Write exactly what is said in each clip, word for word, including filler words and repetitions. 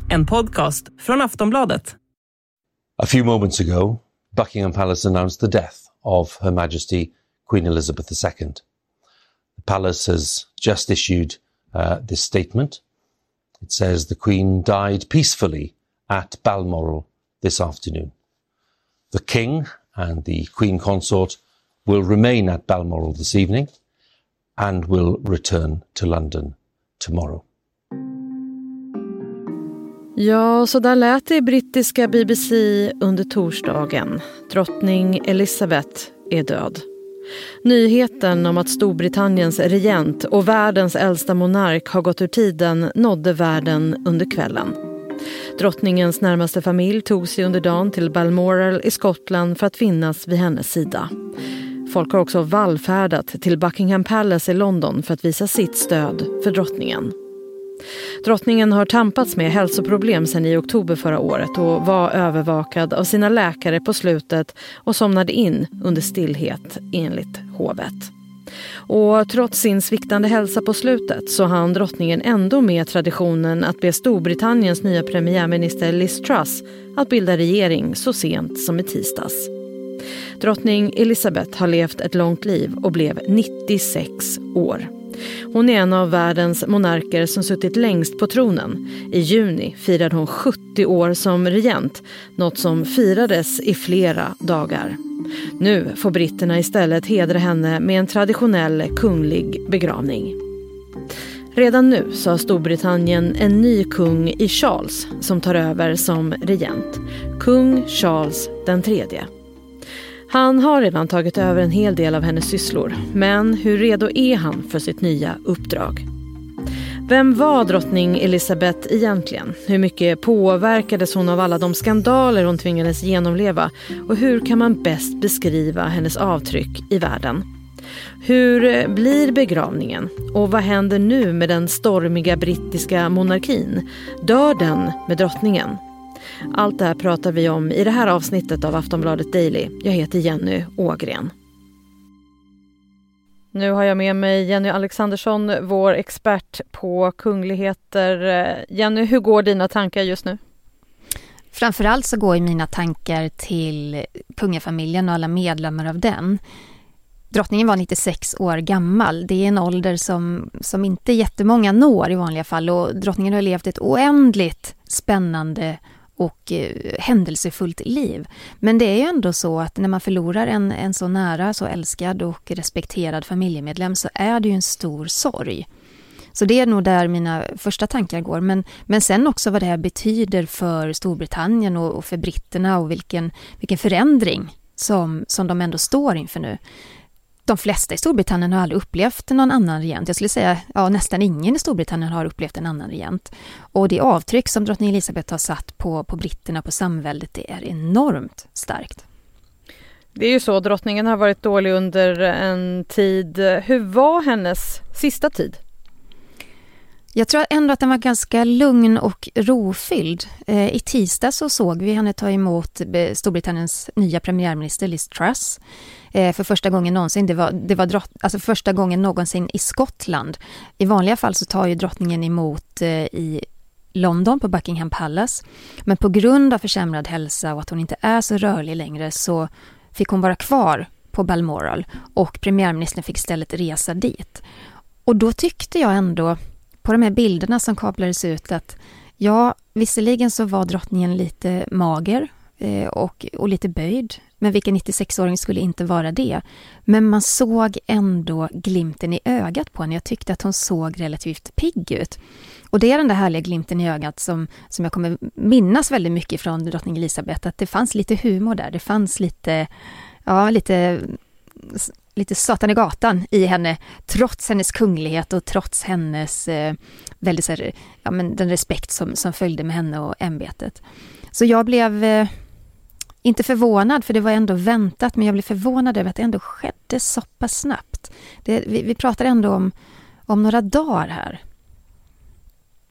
En podcast från Aftonbladet. A few moments ago, Buckingham Palace announced the death of Her Majesty Queen Elizabeth the Second. The palace has just issued uh, this statement. It says the Queen died peacefully at Balmoral this afternoon. The King and the Queen Consort will remain at Balmoral this evening and will return to London tomorrow. Ja, så där lät det i brittiska B B C under torsdagen. Drottning Elizabeth är död. Nyheten om att Storbritanniens regent och världens äldsta monark har gått ur tiden nådde världen under kvällen. Drottningens närmaste familj tog sig under dagen till Balmoral i Skottland för att finnas vid hennes sida. Folk har också vallfärdat till Buckingham Palace i London för att visa sitt stöd för drottningen. Drottningen har tampats med hälsoproblem sedan i oktober förra året och var övervakad av sina läkare på slutet och somnade in under stillhet enligt hovet. Och trots sin sviktande hälsa på slutet så hann drottningen ändå med traditionen att be Storbritanniens nya premiärminister Liz Truss att bilda regering så sent som i tisdags. Drottning Elizabeth har levt ett långt liv och blev nittiosex år. Hon är en av världens monarker som suttit längst på tronen. I juni firade hon sjuttio år som regent, något som firades i flera dagar. Nu får britterna istället hedra henne med en traditionell kunglig begravning. Redan nu så har Storbritannien en ny kung i Charles som tar över som regent. Kung Charles den tredje. Han har redan tagit över en hel del av hennes sysslor, men hur redo är han för sitt nya uppdrag? Vem var drottning Elizabeth egentligen? Hur mycket påverkades hon av alla de skandaler hon tvingades genomleva? Och hur kan man bäst beskriva hennes avtryck i världen? Hur blir begravningen? Och vad händer nu med den stormiga brittiska monarkin? Dör den med drottningen? Allt det här pratar vi om i det här avsnittet av Aftonbladet Daily. Jag heter Jenny Ågren. Nu har jag med mig Jenny Alexandersson, vår expert på kungligheter. Jenny, hur går dina tankar just nu? Framförallt så går mina tankar till kungafamiljen och alla medlemmar av den. Drottningen var nittiosex år gammal. Det är en ålder som, som inte jättemånga når i vanliga fall. Och drottningen har levt ett oändligt spännande och eh, händelsefullt liv. Men det är ju ändå så att när man förlorar en, en så nära, så älskad och respekterad familjemedlem så är det ju en stor sorg. Så det är nog där mina första tankar går. Men, men sen också vad det här betyder för Storbritannien och, och för britterna och vilken, vilken förändring som, som de ändå står inför nu. De flesta i Storbritannien har aldrig upplevt någon annan regent. Jag skulle säga ja, nästan ingen i Storbritannien har upplevt en annan regent. Och det avtryck som drottning Elizabeth har satt på, på britterna, på samväldet, det är enormt starkt. Det är ju så, drottningen har varit dålig under en tid. Hur var hennes sista tid? Jag tror ändå att den var ganska lugn och rofylld. Eh, I tisdag så såg vi henne ta emot Storbritanniens nya premiärminister Liz Truss. Eh, för första gången någonsin. Det var, det var drott, alltså första gången någonsin i Skottland. I vanliga fall så tar ju drottningen emot eh, i London på Buckingham Palace. Men på grund av försämrad hälsa och att hon inte är så rörlig längre så fick hon vara kvar på Balmoral. Och premiärministern fick istället resa dit. Och då tyckte jag ändå på de här bilderna som kablades ut att ja, visserligen så var drottningen lite mager eh, och, och lite böjd. Men vilken nittiosex-åring skulle inte vara det? Men man såg ändå glimten i ögat på henne. Jag tyckte att hon såg relativt pigg ut. Och det är den där härliga glimten i ögat som, som jag kommer minnas väldigt mycket från drottning Elizabeth. Att det fanns lite humor där. Det fanns lite, ja, lite, lite satan i gatan i henne. Trots hennes kunglighet och trots hennes eh, väldigt så här, ja, men den respekt som, som följde med henne och ämbetet. Så jag blev... Eh, Inte förvånad, för det var ändå väntat, men jag blev förvånad över att det ändå skedde så pass snabbt. Det, vi, vi pratar ändå om, om några dagar här.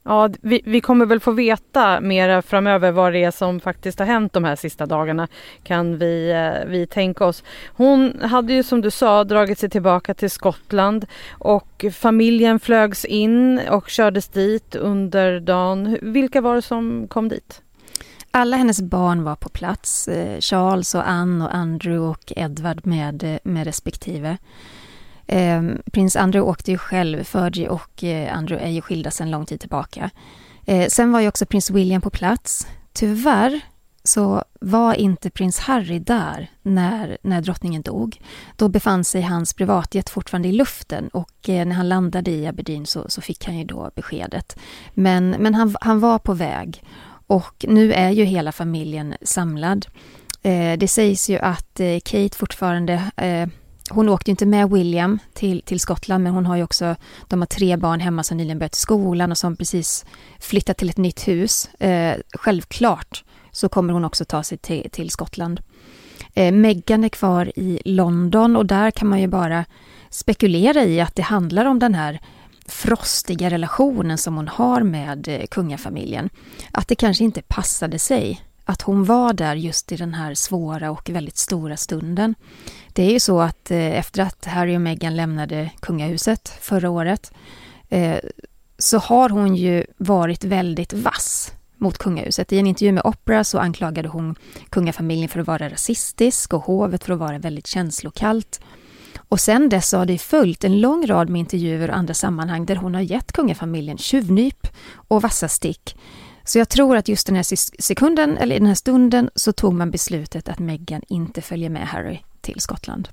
Ja, vi, vi kommer väl få veta mer framöver vad det är som faktiskt har hänt de här sista dagarna, kan vi, vi tänka oss. Hon hade ju som du sa dragit sig tillbaka till Skottland och familjen flögs in och kördes dit under dagen. Vilka var det som kom dit? Alla hennes barn var på plats. Charles och Anne och Andrew och Edward med, med respektive. Eh, prins Andrew åkte ju själv, Fergie och eh, Andrew är ju skilda sedan lång tid tillbaka. Eh, sen var ju också prins William på plats. Tyvärr så var inte prins Harry där när, när drottningen dog. Då befann sig hans privatjet fortfarande i luften och eh, när han landade i Aberdeen så, så fick han ju då beskedet. Men, men han, han var på väg och nu är ju hela familjen samlad. Eh, det sägs ju att eh, Kate fortfarande... Eh, Hon åkte inte med William till, till Skottland, men hon har ju också, de har tre barn hemma som nyligen börjat skolan och som precis flyttat till ett nytt hus. Eh, självklart så kommer hon också ta sig till, till Skottland. Eh, Meghan är kvar i London och där kan man ju bara spekulera i att det handlar om den här frostiga relationen som hon har med eh, kungafamiljen. Att det kanske inte passade sig att hon var där just i den här svåra och väldigt stora stunden. Det är ju så att eh, efter att Harry och Meghan lämnade kungahuset förra året eh, så har hon ju varit väldigt vass mot kungahuset. I en intervju med Oprah så anklagade hon kungafamiljen för att vara rasistisk och hovet för att vara väldigt känslokallt. Och sen dess har det följt en lång rad med intervjuer och andra sammanhang där hon har gett kungafamiljen tjuvnyp och vassa stick. Så jag tror att just den här sekunden, eller den här stunden, så tog man beslutet att Meghan inte följer med Harry till Skottland.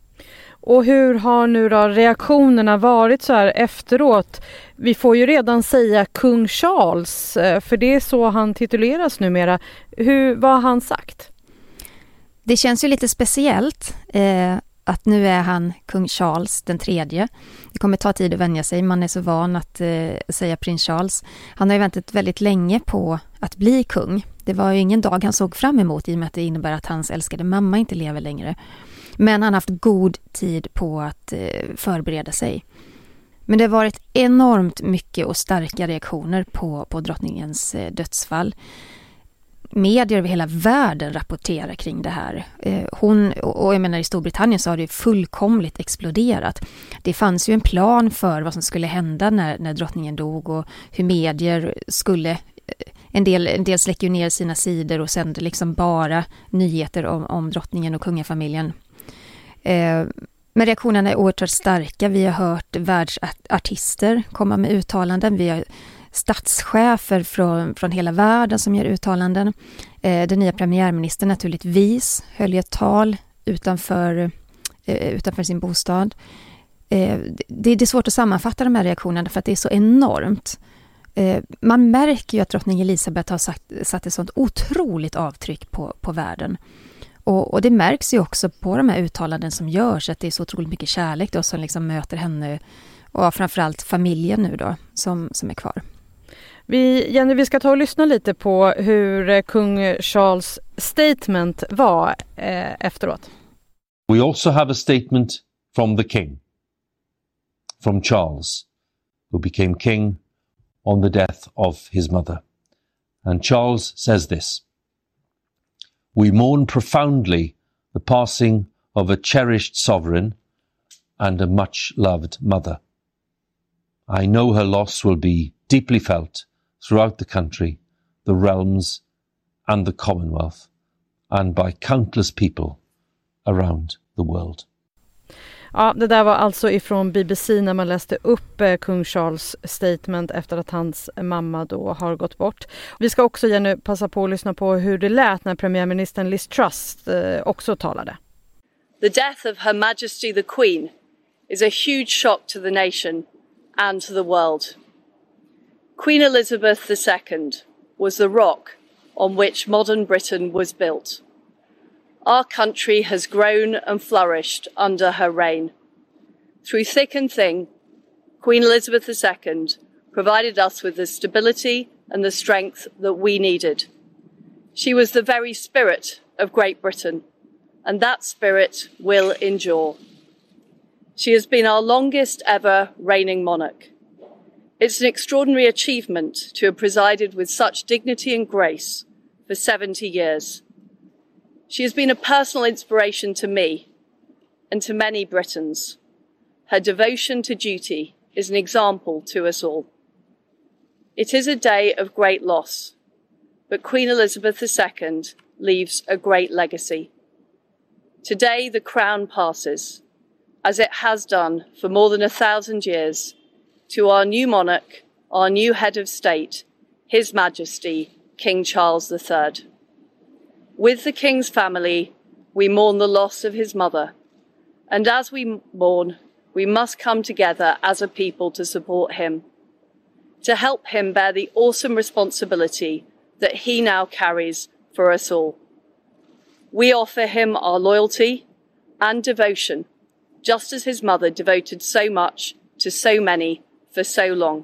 Och hur har nu då reaktionerna varit så här efteråt? Vi får ju redan säga kung Charles, för det är så han tituleras numera. Hur, vad har han sagt? Det känns ju lite speciellt eh, att nu är han kung Charles den tredje. Det kommer ta tid att vänja sig, man är så van att eh, säga prins Charles. Han har ju väntat väldigt länge på att bli kung. Det var ju ingen dag han såg fram emot i och med att det innebär att hans älskade mamma inte lever längre. Men han har haft god tid på att eh, förbereda sig. Men det har varit enormt mycket och starka reaktioner på, på drottningens eh, dödsfall. Medier över hela världen rapporterar kring det här. Eh, hon, och jag menar i Storbritannien så har det fullkomligt exploderat. Det fanns ju en plan för vad som skulle hända när, när drottningen dog och hur medier skulle... En del, en del släcker ner sina sidor och sände liksom bara nyheter om, om drottningen och kungafamiljen. Eh, men reaktionerna är oerhört starka. Vi har hört världsartister komma med uttalanden. Vi har statschefer från, från hela världen som gör uttalanden. Eh, den nya premiärministern naturligtvis höll ett tal utanför, eh, utanför sin bostad. Eh, det, det är svårt att sammanfatta de här reaktionerna för att det är så enormt. Eh, man märker ju att drottning Elisabeth har sagt, satt ett sånt otroligt avtryck på, på världen. Och, och det märks ju också på de här uttalanden som görs att det är så otroligt mycket kärlek då som liksom möter henne och framförallt familjen nu då som, som är kvar. Vi, Jenny, vi ska ta och lyssna lite på hur kung Charles statement var eh, efteråt. We also have a statement from the king, from Charles, who became king on the death of his mother. And Charles says this: "We mourn profoundly the passing of a cherished sovereign and a much-loved mother. I know her loss will be deeply felt throughout the country, the realms and the Commonwealth, and by countless people around the world." Ja, det där var alltså ifrån B B C när man läste upp eh, kung Charles statement efter att hans mamma då har gått bort. Vi ska också gärna passa på att lyssna på hur det lät när premiärministern Liz Truss eh, också talade. The death of Her Majesty the Queen is a huge shock to the nation and to the world. Queen Elizabeth the Second was the rock on which modern Britain was built. Our country has grown and flourished under her reign. Through thick and thin, Queen Elizabeth the Second provided us with the stability and the strength that we needed. She was the very spirit of Great Britain, and that spirit will endure. She has been our longest ever reigning monarch. It's an extraordinary achievement to have presided with such dignity and grace for seventy years. She has been a personal inspiration to me and to many Britons. Her devotion to duty is an example to us all. It is a day of great loss, but Queen Elizabeth the Second leaves a great legacy. Today the crown passes, as it has done for more than a thousand years, to our new monarch, our new head of state, His Majesty, King Charles the Third. With the King's family, we mourn the loss of his mother, and as we mourn, we must come together as a people to support him, to help him bear the awesome responsibility that he now carries for us all. We offer him our loyalty and devotion, just as his mother devoted so much to so many for so long.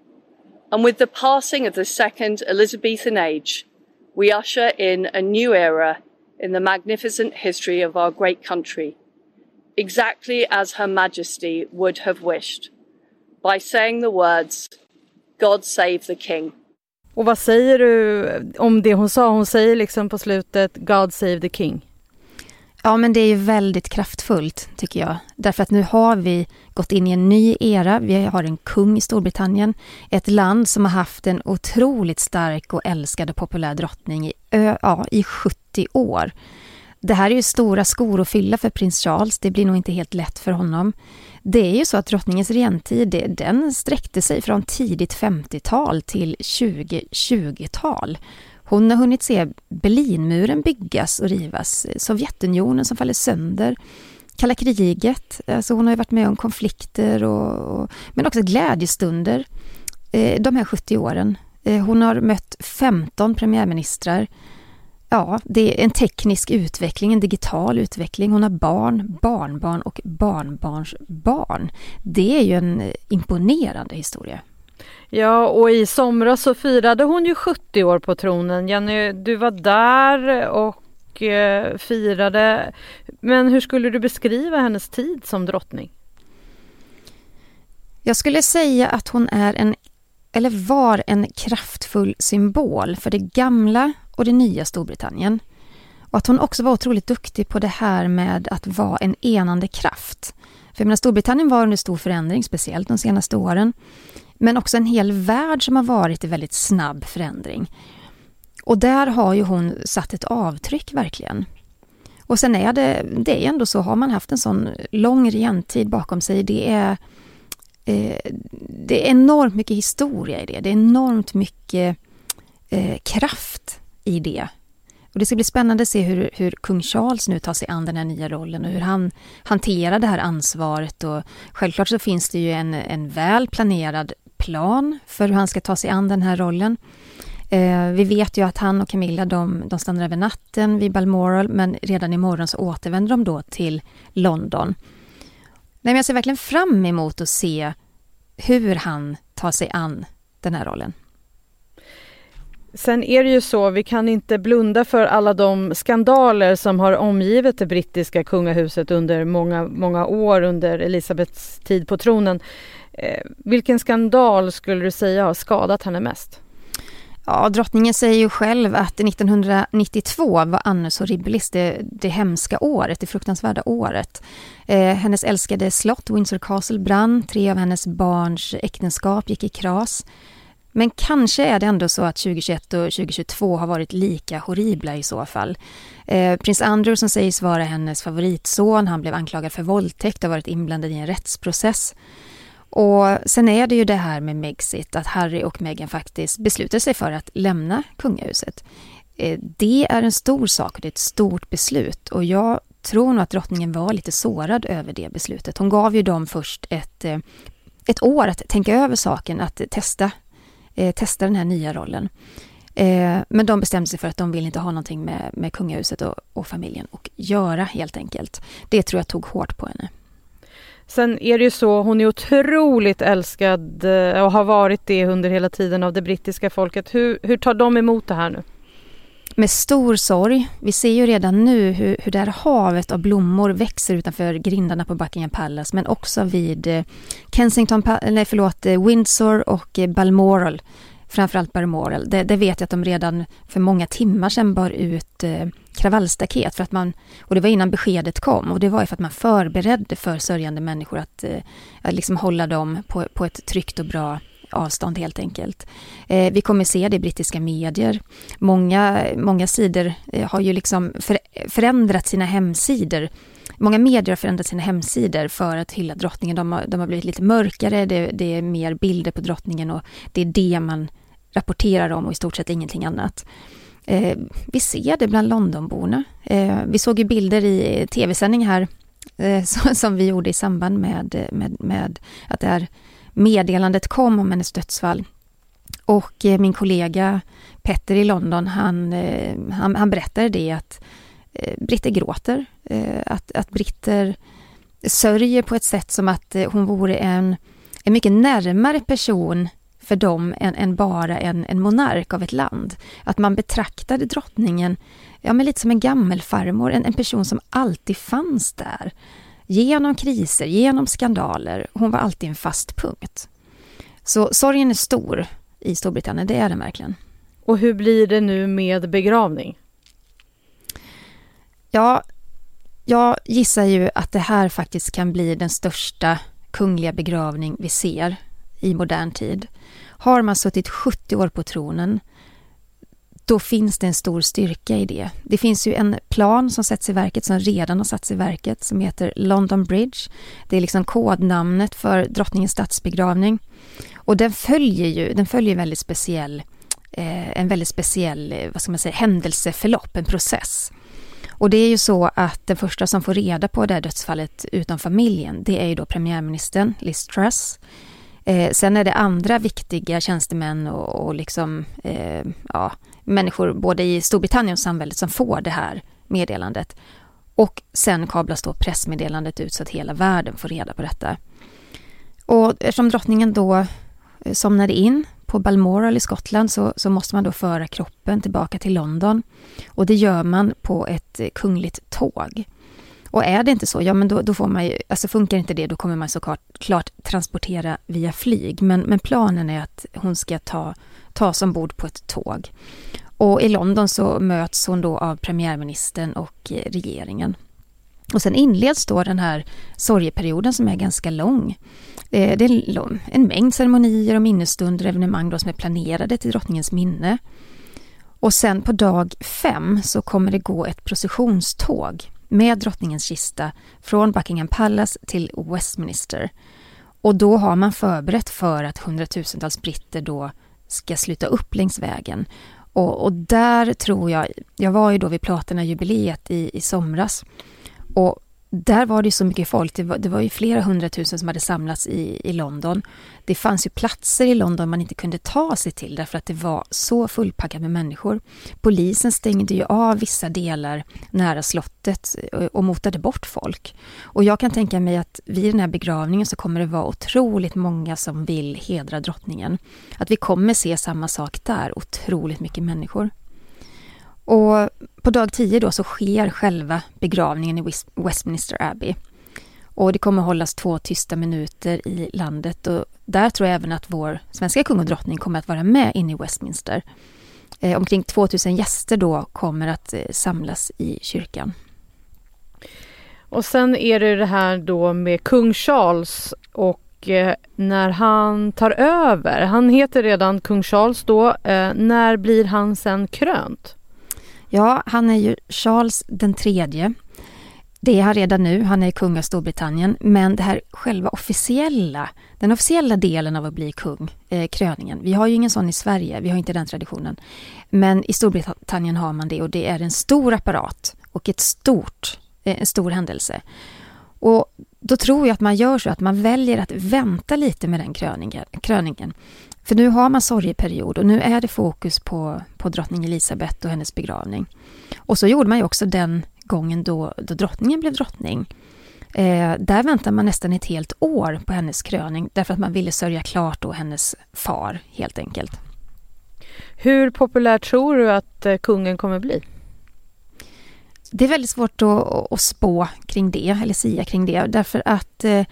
And with the passing of the second Elizabethan age, we usher in a new era in the magnificent history of our great country, exactly as Her Majesty would have wished, by saying the words, God save the King. Och vad säger du om det hon sa? Hon säger liksom på slutet, God save the King. Ja, men det är ju väldigt kraftfullt tycker jag. Därför att nu har vi gått in i en ny era. Vi har en kung i Storbritannien. Ett land som har haft en otroligt stark och älskad och populär drottning i, ja, i sjuttio år. Det här är ju stora skor att fylla för prins Charles. Det blir nog inte helt lätt för honom. Det är ju så att drottningens regentid, den sträckte sig från tidigt femtiotal till tjugo tjugotal. Hon har hunnit se Berlinmuren byggas och rivas, Sovjetunionen som faller sönder, kalla kriget, alltså hon har ju varit med om konflikter och, och, men också glädjestunder eh, de här sjuttio åren. Eh, hon har mött femton premiärministrar. Ja, det är en teknisk utveckling, en digital utveckling. Hon har barn, barnbarn och barnbarns barn. Det är ju en imponerande historia. Ja, och i somras så firade hon ju sjuttio år på tronen. Jenny, du var där och eh, firade. Men hur skulle du beskriva hennes tid som drottning? Jag skulle säga att hon är en, eller var en kraftfull symbol för det gamla och det nya Storbritannien. Och att hon också var otroligt duktig på det här med att vara en enande kraft. För jag menar, Storbritannien var under stor förändring, speciellt de senaste åren. Men också en hel värld som har varit i väldigt snabb förändring. Och där har ju hon satt ett avtryck verkligen. Och sen är det, det är ändå så, har man haft en sån lång regentid bakom sig, det är, eh, det är enormt mycket historia i det. Det är enormt mycket eh, kraft i det. Och det ska bli spännande att se hur, hur kung Charles nu tar sig an den här nya rollen och hur han hanterar det här ansvaret. Och självklart så finns det ju en, en väl planerad plan för hur han ska ta sig an den här rollen. Eh, vi vet ju att han och Camilla de, de stannar över natten vid Balmoral, men redan imorgon så återvänder de då till London. Nej, men jag ser verkligen fram emot att se hur han tar sig an den här rollen. Sen är det ju så, vi kan inte blunda för alla de skandaler som har omgivit det brittiska kungahuset under många, många år under Elisabeths tid på tronen. Eh, vilken skandal skulle du säga har skadat henne mest? Ja, drottningen säger ju själv att nittonhundranittiotvå var Annus Horribilis, det, det hemska året, det fruktansvärda året. Eh, hennes älskade slott, Windsor Castle, brann. Tre av hennes barns äktenskap gick i kras. Men kanske är det ändå så att tjugohundratjugoett och tjugohundratjugotvå har varit lika horribla i så fall. Eh, prins Andrew som sägs vara hennes favoritson, han blev anklagad för våldtäkt och har varit inblandad i en rättsprocess. Och sen är det ju det här med Megxit, att Harry och Meghan faktiskt beslutar sig för att lämna kungahuset. Eh, det är en stor sak och det är ett stort beslut, och jag tror nog att drottningen var lite sårad över det beslutet. Hon gav ju dem först ett, eh, ett år att tänka över saken, att testa Eh, testa den här nya rollen. Eh, men de bestämde sig för att de vill inte ha någonting med, med kungahuset och, och familjen och göra helt enkelt. Det tror jag tog hårt på henne. Sen är det ju så, hon är otroligt älskad och har varit det under hela tiden av det brittiska folket. Hur, hur tar de emot det här nu? med stor sorg. Vi ser ju redan nu hur, hur det här havet av blommor växer utanför grindarna på Buckingham Palace, men också vid eh, Kensington, nej förlåt, eh, Windsor och eh, Balmoral. Framförallt Balmoral. Det, det vet jag att de redan för många timmar sedan bar ut eh, kravallstaket för att man, och det var innan beskedet kom, och det var ju för att man förberedde för sörjande människor att, eh, att liksom hålla dem på, på ett tryggt och bra avstånd helt enkelt. Eh, vi kommer se det i brittiska medier. Många, många sidor eh, har ju liksom för, förändrat sina hemsidor. Många medier har förändrat sina hemsidor för att hylla drottningen. De har, de har blivit lite mörkare, det, det är mer bilder på drottningen och det är det man rapporterar om och i stort sett ingenting annat. Eh, vi ser det bland Londonborna. Eh, vi såg ju bilder i tv-sändning här eh, som vi gjorde i samband med, med, med att det här meddelandet kom om hennes dödsfall. Och eh, min kollega Petter i London, han, eh, han, han berättade det att eh, britter gråter. Eh, att, att britter sörjer på ett sätt som att eh, hon vore en, en mycket närmare person för dem än, än bara en, en monark av ett land. Att man betraktade drottningen ja, men lite som en gammelfarmor, en, en person som alltid fanns där. Genom kriser, genom skandaler. Hon var alltid en fast punkt. Så sorgen är stor i Storbritannien, det är den verkligen. Och hur blir det nu med begravning? Ja, jag gissar ju att det här faktiskt kan bli den största kungliga begravning vi ser i modern tid. Har man suttit sjuttio år på tronen, då finns det en stor styrka i det. Det finns ju en plan som sätts i verket, som redan har satts i verket, som heter London Bridge. Det är liksom kodnamnet för drottningens statsbegravning. Och den följer ju, den följer väldigt speciell, eh, en väldigt speciell, vad ska man säga, händelseförlopp, en process. Och det är ju så att den första som får reda på det här dödsfallet utom familjen, det är ju då premiärministern Liz Truss. Eh, sen är det andra viktiga tjänstemän och, och liksom, eh, ja, människor både i Storbritannien och samhället som får det här meddelandet. Och sen kablas då pressmeddelandet ut så att hela världen får reda på detta. Och eftersom drottningen då somnade in på Balmoral i Skottland så, så måste man då föra kroppen tillbaka till London. Och det gör man på ett kungligt tåg. Och är det inte så, ja men då, då får man ju, alltså funkar inte det, då kommer man såklart klart transportera via flyg. Men, men planen är att hon ska ta, tas ombord på ett tåg. Och i London så möts hon då av premiärministern och regeringen. Och sen inleds då den här sorgeperioden som är ganska lång. Det är en mängd ceremonier och minnesstunder och evenemang då som är planerade till drottningens minne. Och sen på dag fem så kommer det gå ett processionståg med drottningens kista från Buckingham Palace till Westminster. Och då har man förberett för att hundratusentals britter då ska sluta upp längs vägen. Och, och där tror jag, jag var ju då vid Platina-jubileet i, i somras. Och där var det så mycket folk, det var, det var ju flera hundratusen som hade samlats i, i London. Det fanns ju platser i London man inte kunde ta sig till därför att det var så fullpackat med människor. Polisen stängde ju av vissa delar nära slottet och, och motade bort folk. Och jag kan tänka mig att vid den här begravningen så kommer det vara otroligt många som vill hedra drottningen. Att vi kommer se samma sak där, otroligt mycket människor. Och på dag tio då så sker själva begravningen i Westminster Abbey. Och det kommer hållas två tysta minuter i landet. Och där tror jag även att vår svenska kung och drottning kommer att vara med inne i Westminster. Eh, omkring tvåtusen gäster då kommer att eh, samlas i kyrkan. Och sen är det det här då med kung Charles och eh, när han tar över. Han heter redan kung Charles då. Eh, när blir han sen krönt? Ja, han är ju Charles den tredje. Det är han redan nu, han är kung av Storbritannien. Men det här själva officiella, den officiella delen av att bli kung, eh, kröningen. Vi har ju ingen sån i Sverige, vi har inte den traditionen. Men i Storbritannien har man det och det är en stor apparat och ett stort, eh, en stor händelse. Och då tror jag att man gör så att man väljer att vänta lite med den kröningen. kröningen. För nu har man sorgeperiod och nu är det fokus på, på drottning Elisabeth och hennes begravning. Och så gjorde man ju också den gången då, då drottningen blev drottning. Eh, där väntar man nästan ett helt år på hennes kröning därför att man ville sörja klart då hennes far helt enkelt. Hur populär tror du att kungen kommer bli? Det är väldigt svårt att, att spå kring det, eller säga kring det, därför att eh,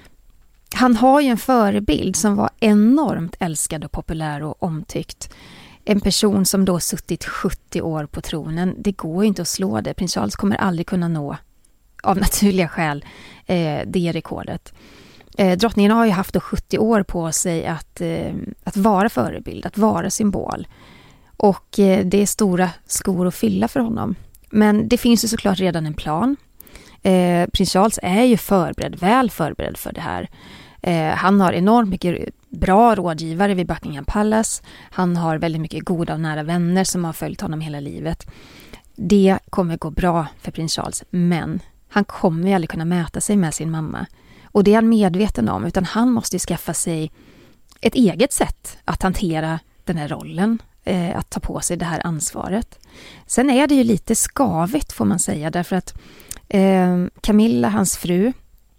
han har ju en förebild som var enormt älskad och populär och omtyckt. En person som då suttit sjuttio år på tronen, det går ju inte att slå det. Prins Charles kommer aldrig kunna nå, av naturliga skäl, eh, det rekordet. Eh, drottningen har ju haft då sjuttio år på sig att, eh, att vara förebild, att vara symbol. Och eh, det är stora skor att fylla för honom. Men det finns ju såklart redan en plan. Eh, Prins Charles är ju förberedd, väl förberedd för det här. Eh, han har enormt mycket bra rådgivare vid Buckingham Palace. Han har väldigt mycket goda och nära vänner som har följt honom hela livet. Det kommer gå bra för Prins Charles, men han kommer ju aldrig kunna mäta sig med sin mamma. Och det är han medveten om, utan han måste ju skaffa sig ett eget sätt att hantera den här rollen, eh, att ta på sig det här ansvaret. Sen är det ju lite skavigt, får man säga, därför att eh, Camilla, hans fru,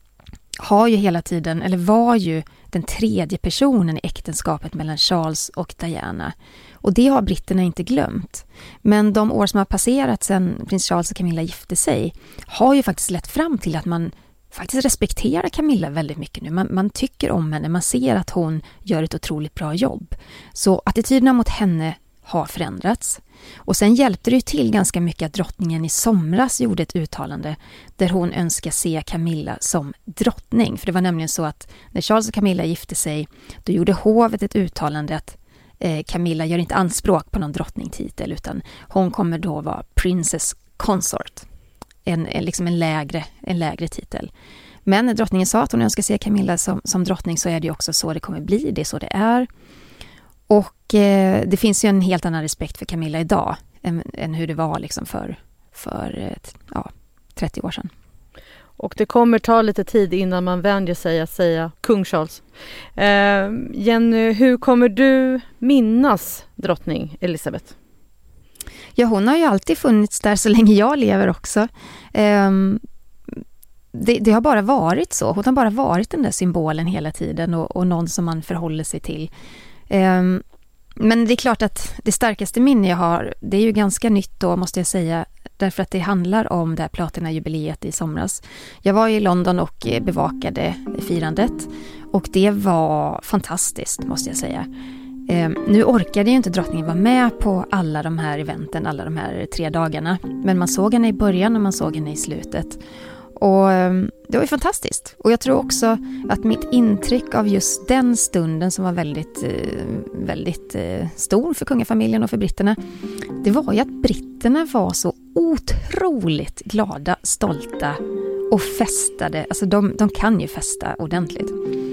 har ju hela tiden, eller var ju den tredje personen i äktenskapet mellan Charles och Diana. Och det har britterna inte glömt. Men de år som har passerat sedan prins Charles och Camilla gifte sig har ju faktiskt lett fram till att man faktiskt respekterar Camilla väldigt mycket nu. Man, man tycker om henne, man ser att hon gör ett otroligt bra jobb. Så attityderna mot henne har förändrats. Och sen hjälpte det ju till ganska mycket att drottningen i somras gjorde ett uttalande där hon önskar se Camilla som drottning. För det var nämligen så att när Charles och Camilla gifte sig, då gjorde hovet ett uttalande att eh, Camilla gör inte anspråk på någon drottningtitel, utan hon kommer då vara princess consort. En, en, liksom en, lägre, en lägre titel. Men när drottningen sa att hon önskar se Camilla som, som drottning, så är det ju också så det kommer bli, det är så det är. Och eh, det finns ju en helt annan respekt för Camilla idag än, än hur det var liksom för, för ja, trettio år sedan. Och det kommer ta lite tid innan man vänjer sig att säga kung Charles. Eh, Jenny, hur kommer du minnas drottning Elizabeth? Ja, hon har ju alltid funnits där så länge jag lever också. Eh, det, det har bara varit så. Hon har bara varit den där symbolen hela tiden och, och någon som man förhåller sig till. Um, men det är klart att det starkaste minne jag har, det är ju ganska nytt då, måste jag säga, därför att det handlar om det här platina-jubileet i somras. Jag var i London och bevakade firandet och det var fantastiskt, måste jag säga. Um, nu orkade ju inte drottningen vara med på alla de här eventen, alla de här tre dagarna, men man såg henne i början och man såg henne i slutet. Och det var ju fantastiskt. Och jag tror också att mitt intryck av just den stunden, som var väldigt, väldigt stor för kungafamiljen och för britterna, det var ju att britterna var så otroligt glada, stolta och festade. Alltså de, de kan ju festa ordentligt.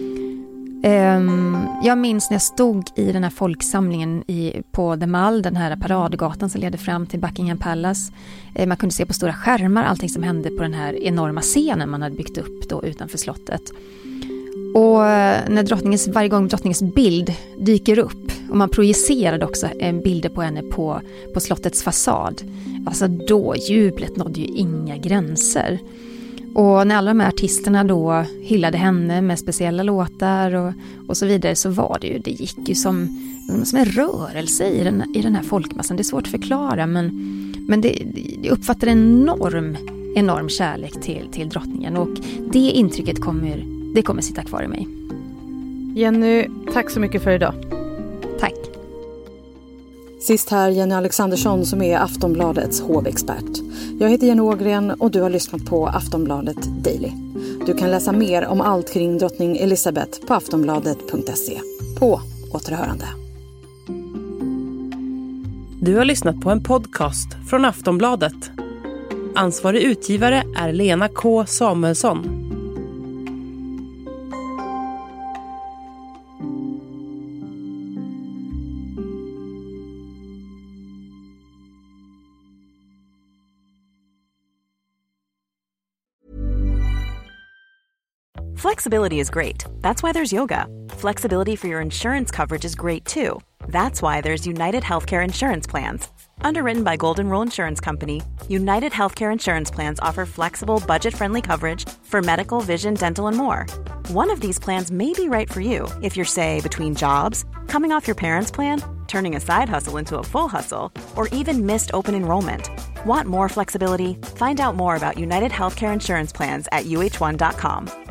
Jag minns när jag stod i den här folksamlingen i, på The Mall, den här paradgatan som ledde fram till Buckingham Palace. Man kunde se på stora skärmar allting som hände på den här enorma scenen man hade byggt upp då utanför slottet. Och när drottningens, varje gång drottningens bild dyker upp, och man projicerade också en bild på henne på, på slottets fasad, alltså då jublet nådde ju inga gränser. Och när alla de här artisterna då hyllade henne med speciella låtar och, och så vidare, så var det ju, det gick ju som, som en rörelse i den, i den här folkmassan. Det är svårt att förklara, men, men det, det uppfattar en enorm, enorm kärlek till, till drottningen, och det intrycket kommer, det kommer sitta kvar i mig. Jenny, tack så mycket för idag. Tack. Sist här Jenny Alexandersson som är Aftonbladets hovexpert. Jag heter Jenny Ågren och du har lyssnat på Aftonbladet Daily. Du kan läsa mer om allt kring drottning Elizabeth på aftonbladet punkt se. På återhörande. Du har lyssnat på en podcast från Aftonbladet. Ansvarig utgivare är Lena K. Samuelsson. Flexibility is great. That's why there's yoga. Flexibility for your insurance coverage is great too. That's why there's United Healthcare Insurance Plans. Underwritten by Golden Rule Insurance Company, United Healthcare Insurance Plans offer flexible, budget-friendly coverage for medical, vision, dental, and more. One of these plans may be right for you if you're, say, between jobs, coming off your parents' plan, turning a side hustle into a full hustle, or even missed open enrollment. Want more flexibility? Find out more about United Healthcare Insurance Plans at U H one dot com.